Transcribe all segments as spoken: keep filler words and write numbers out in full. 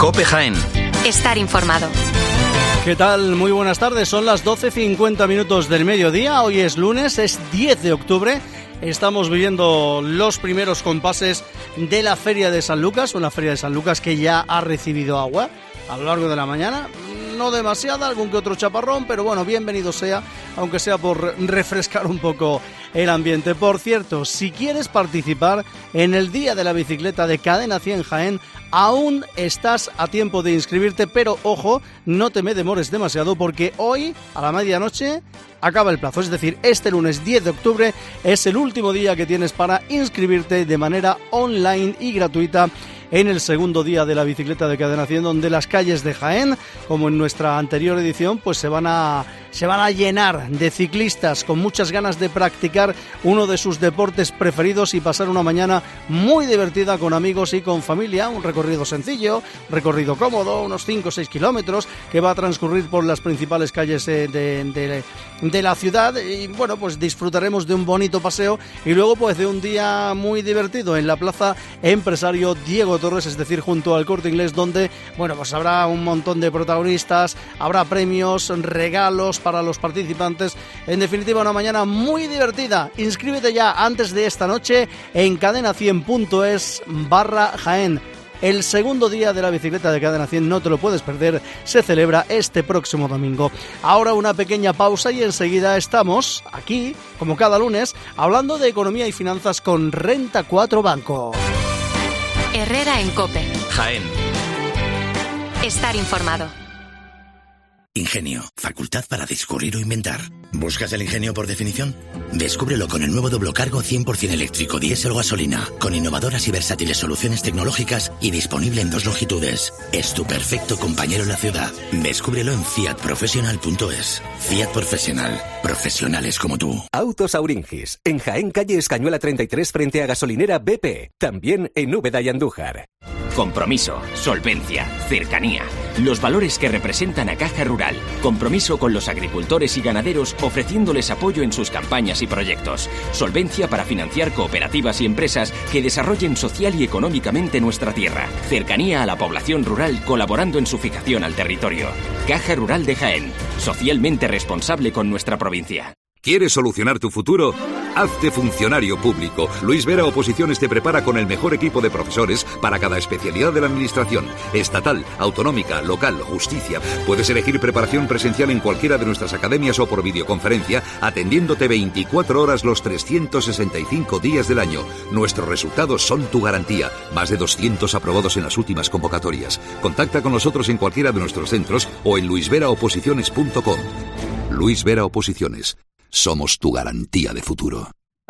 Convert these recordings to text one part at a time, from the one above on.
COPE Jaén. Estar informado. ¿Qué tal? Muy buenas tardes. Son las doce cincuenta minutos del mediodía. Hoy es lunes, es diez de octubre. Estamos viviendo los primeros compases de la Feria de San Lucas, una Feria de San Lucas que ya ha recibido agua a lo largo de la mañana. No demasiada, algún que otro chaparrón, pero bueno, bienvenido sea, aunque sea por refrescar un poco el ambiente. Por cierto, si quieres participar en el Día de la Bicicleta de Cadena cien Jaén, aún estás a tiempo de inscribirte, pero ojo, no te me demores demasiado porque hoy, a la medianoche, acaba el plazo. Es decir, este lunes diez de octubre es el último día que tienes para inscribirte de manera online y gratuita en el segundo día de la bicicleta de Cadena cien, donde las calles de Jaén, como en nuestra anterior edición, pues se van a se van a llenar de ciclistas con muchas ganas de practicar uno de sus deportes preferidos y pasar una mañana muy divertida con amigos y con familia. Un recorrido sencillo, un recorrido cómodo, unos cinco o seis kilómetros, que va a transcurrir por las principales calles de, de, de, de la ciudad. Y bueno, pues disfrutaremos de un bonito paseo y luego pues de un día muy divertido en la Plaza Empresario Diego Torres, es decir, junto al Corte Inglés, donde bueno, pues habrá un montón de protagonistas, habrá premios, regalos para los participantes. En definitiva, una mañana muy divertida. Inscríbete ya antes de esta noche en cadena cien punto es barra Jaén. El segundo día de la bicicleta de Cadena cien, no te lo puedes perder, se celebra este próximo domingo. Ahora una pequeña pausa y enseguida estamos aquí, como cada lunes, hablando de economía y finanzas con Renta cuatro Banco. Herrera en COPE. Jaén. Estar informado. Ingenio, facultad para discurrir o inventar. ¿Buscas el ingenio por definición? Descúbrelo con el nuevo Doblocargo cien por ciento eléctrico diésel o gasolina, con innovadoras y versátiles soluciones tecnológicas y disponible en dos longitudes. Es tu perfecto compañero en la ciudad. Descúbrelo en fiat professional punto es. Fiat Professional. Profesionales como tú. Autos Auringis. En Jaén, calle Escañuela treinta y tres, frente a gasolinera B P. También en Úbeda y Andújar. Compromiso, solvencia, cercanía. Los valores que representan a Caja Rural. Compromiso con los agricultores y ganaderos ofreciéndoles apoyo en sus campañas y proyectos. Solvencia para financiar cooperativas y empresas que desarrollen social y económicamente nuestra tierra. Cercanía a la población rural colaborando en su fijación al territorio. Caja Rural de Jaén. Socialmente responsable con nuestra provincia. ¿Quieres solucionar tu futuro? Hazte funcionario público. Luis Vera Oposiciones te prepara con el mejor equipo de profesores para cada especialidad de la administración. Estatal, autonómica, local, justicia. Puedes elegir preparación presencial en cualquiera de nuestras academias o por videoconferencia, atendiéndote veinticuatro horas los trescientos sesenta y cinco días del año. Nuestros resultados son tu garantía. Más de doscientos aprobados en las últimas convocatorias. Contacta con nosotros en cualquiera de nuestros centros o en luis vera oposiciones punto com. Luis Vera Oposiciones. Somos tu garantía de futuro.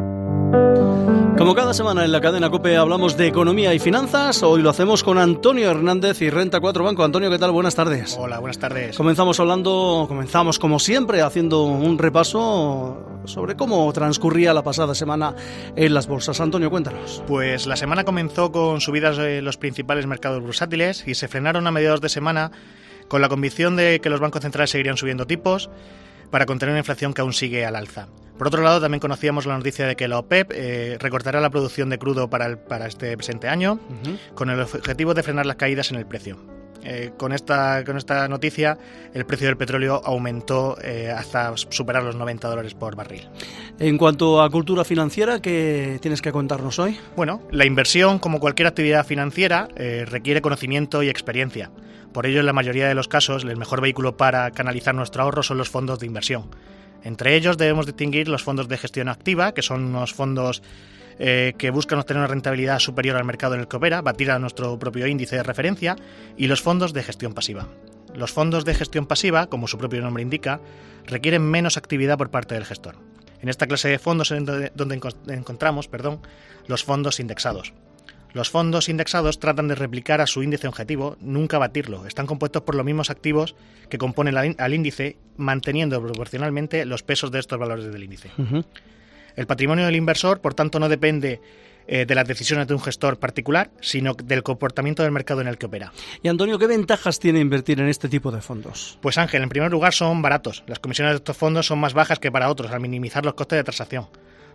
Como cada semana en la cadena COPE hablamos de economía y finanzas, hoy lo hacemos con Antonio Hernández y Renta cuatro Banco. Antonio, ¿qué tal? Buenas tardes. Hola, buenas tardes. Comenzamos hablando, comenzamos como siempre haciendo un repaso sobre cómo transcurría la pasada semana en las bolsas. Antonio, cuéntanos. Pues la semana comenzó con subidas en los principales mercados bursátiles y se frenaron a mediados de semana con la convicción de que los bancos centrales seguirían subiendo tipos para contener una inflación que aún sigue al alza. Por otro lado, también conocíamos la noticia de que la OPEP eh, recortará la producción de crudo para, el, para este presente año, uh-huh. con el objetivo de frenar las caídas en el precio. Eh, con, esta, con esta noticia, el precio del petróleo aumentó eh, hasta superar los noventa dólares por barril. En cuanto a cultura financiera, ¿qué tienes que contarnos hoy? Bueno, la inversión, como cualquier actividad financiera, eh, requiere conocimiento y experiencia. Por ello, en la mayoría de los casos, el mejor vehículo para canalizar nuestro ahorro son los fondos de inversión. Entre ellos debemos distinguir los fondos de gestión activa, que son unos fondos eh, que buscan obtener una rentabilidad superior al mercado en el que opera, batir a nuestro propio índice de referencia, y los fondos de gestión pasiva. Los fondos de gestión pasiva, como su propio nombre indica, requieren menos actividad por parte del gestor. En esta clase de fondos es donde, donde encontramos perdón, los fondos indexados. Los fondos indexados tratan de replicar a su índice objetivo, nunca batirlo. Están compuestos por los mismos activos que componen al índice, manteniendo proporcionalmente los pesos de estos valores del índice. Uh-huh. El patrimonio del inversor, por tanto, no depende eh, de las decisiones de un gestor particular, sino del comportamiento del mercado en el que opera. Y Antonio, ¿qué ventajas tiene invertir en este tipo de fondos? Pues Ángel, en primer lugar son baratos. Las comisiones de estos fondos son más bajas que para otros, al minimizar los costes de transacción.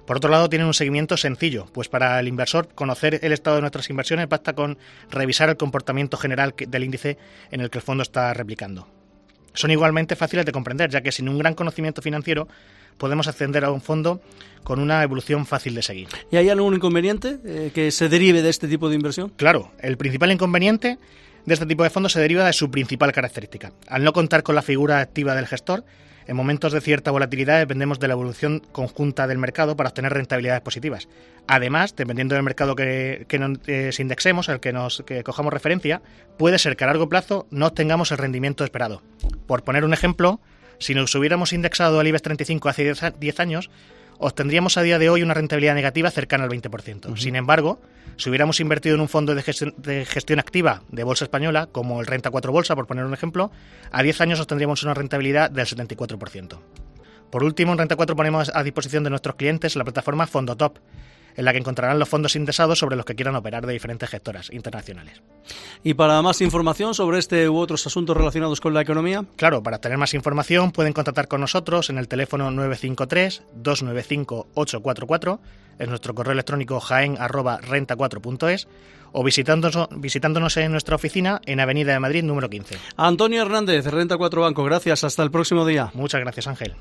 Por otro lado, tienen un seguimiento sencillo, pues para el inversor conocer el estado de nuestras inversiones basta con revisar el comportamiento general del índice en el que el fondo está replicando. Son igualmente fáciles de comprender, ya que sin un gran conocimiento financiero podemos ascender a un fondo con una evolución fácil de seguir. ¿Y hay algún inconveniente eh, que se derive de este tipo de inversión? Claro, el principal inconveniente de este tipo de fondos se deriva de su principal característica. Al no contar con la figura activa del gestor, en momentos de cierta volatilidad dependemos de la evolución conjunta del mercado para obtener rentabilidades positivas. Además, dependiendo del mercado que, que nos eh, indexemos, al que nos que cojamos referencia, puede ser que a largo plazo no obtengamos el rendimiento esperado. Por poner un ejemplo, si nos hubiéramos indexado al IBEX treinta y cinco hace diez años, obtendríamos a día de hoy una rentabilidad negativa cercana al veinte por ciento. Uh-huh. Sin embargo, si hubiéramos invertido en un fondo de gestión, de gestión activa de bolsa española, como el Renta cuatro Bolsa, por poner un ejemplo, a diez años obtendríamos una rentabilidad del setenta y cuatro por ciento. Por último, en Renta cuatro ponemos a disposición de nuestros clientes la plataforma Fondotop, en la que encontrarán los fondos indexados sobre los que quieran operar de diferentes gestoras internacionales. ¿Y para más información sobre este u otros asuntos relacionados con la economía? Claro, para tener más información pueden contactar con nosotros en el teléfono nueve cinco tres, dos nueve cinco, ocho cuatro cuatro, en nuestro correo electrónico jaen arroba renta cuatro punto es o visitándonos, visitándonos en nuestra oficina en Avenida de Madrid número quince. Antonio Hernández, Renta cuatro Banco, gracias. Hasta el próximo día. Muchas gracias, Ángel.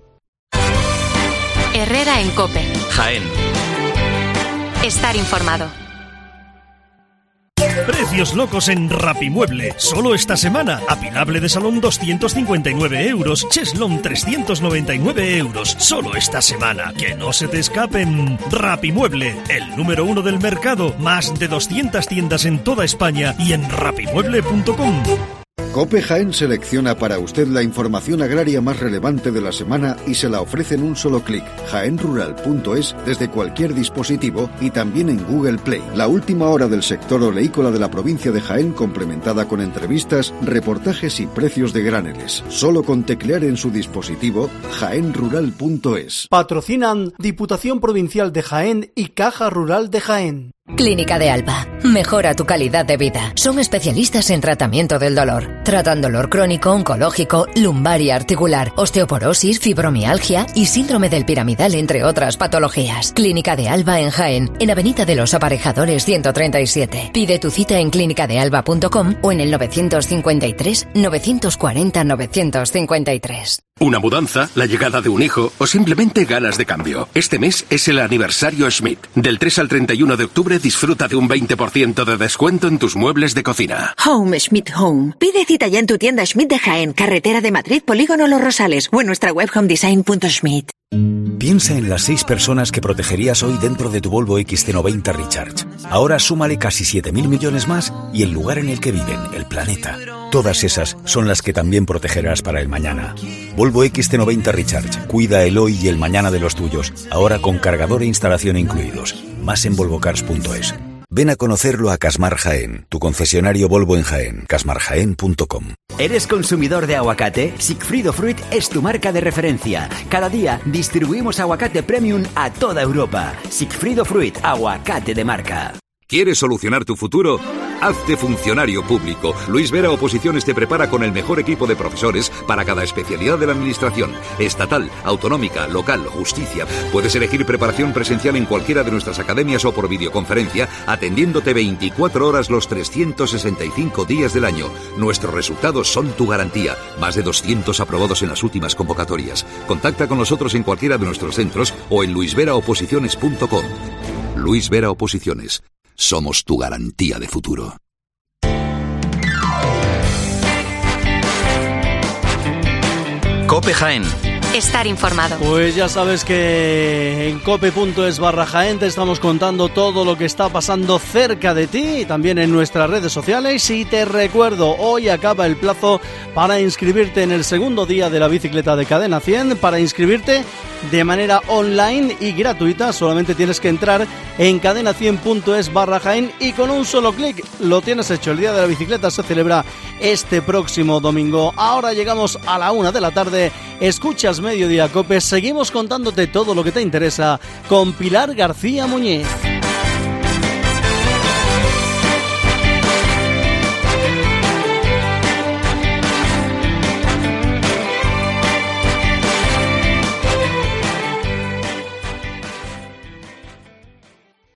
Herrera en COPE. Jaén. Estar informado. Precios locos en Rapimueble. Solo esta semana. Apilable de salón doscientos cincuenta y nueve euros. Cheslón trescientos noventa y nueve euros. Solo esta semana. Que no se te escapen. Rapimueble, el número uno del mercado. Más de doscientas tiendas en toda España y en rapimueble punto com. COPE Jaén selecciona para usted la información agraria más relevante de la semana y se la ofrece en un solo clic. jaén rural punto es desde cualquier dispositivo y también en Google Play. La última hora del sector oleícola de la provincia de Jaén complementada con entrevistas, reportajes y precios de graneles. Solo con teclear en su dispositivo jaén rural punto es. Patrocinan Diputación Provincial de Jaén y Caja Rural de Jaén. Clínica de Alba. Mejora tu calidad de vida. Son especialistas en tratamiento del dolor. Tratan dolor crónico, oncológico, lumbar y articular, osteoporosis, fibromialgia y síndrome del piramidal, entre otras patologías. Clínica de Alba en Jaén, en Avenida de los Aparejadores ciento treinta y siete. Pide tu cita en clínica de alba punto com o en el novecientos cincuenta y tres, novecientos cuarenta, novecientos cincuenta y tres. Una mudanza, la llegada de un hijo o simplemente ganas de cambio. Este mes es el aniversario Schmidt. Del tres al treinta y uno de octubre disfruta de un veinte por ciento de descuento en tus muebles de cocina. Home Schmidt Home. Pide cita ya en tu tienda Schmidt de Jaén, carretera de Madrid, Polígono Los Rosales o en nuestra web homedesign punto schmidt. Piensa en las seis personas que protegerías hoy dentro de tu Volvo X C noventa Recharge. Ahora súmale casi siete mil millones más y el lugar en el que viven, el planeta. Todas esas son las que también protegerás para el mañana. Volvo X C noventa Recharge. Cuida el hoy y el mañana de los tuyos. Ahora con cargador e instalación incluidos. Más en volvocars punto es. Ven a conocerlo a Casmar Jaén, tu concesionario Volvo en Jaén, casmar jaén punto com. ¿Eres consumidor de aguacate? Sigfrido Fruit es tu marca de referencia. Cada día distribuimos aguacate premium a toda Europa. Sigfrido Fruit, aguacate de marca. ¿Quieres solucionar tu futuro? Hazte funcionario público. Luis Vera Oposiciones te prepara con el mejor equipo de profesores para cada especialidad de la administración. Estatal, autonómica, local, justicia. Puedes elegir preparación presencial en cualquiera de nuestras academias o por videoconferencia, atendiéndote veinticuatro horas los trescientos sesenta y cinco días del año. Nuestros resultados son tu garantía. Más de doscientos aprobados en las últimas convocatorias. Contacta con nosotros en cualquiera de nuestros centros o en luis vera oposiciones punto com. Luis Vera Oposiciones. Somos tu garantía de futuro. COPE Jaén. Estar informado. Pues ya sabes que en cope punto es barra Jaén te estamos contando todo lo que está pasando cerca de ti y también en nuestras redes sociales. Y te recuerdo, hoy acaba el plazo para inscribirte en el segundo día de la bicicleta de Cadena cien. Para inscribirte de manera online y gratuita solamente tienes que entrar en cadena cien punto es barra Jaén y con un solo clic lo tienes hecho. El día de la bicicleta se celebra este próximo domingo. Ahora llegamos a la una de la tarde. Escuchas Mediodía Cope. Seguimos contándote todo lo que te interesa con Pilar García Muñiz.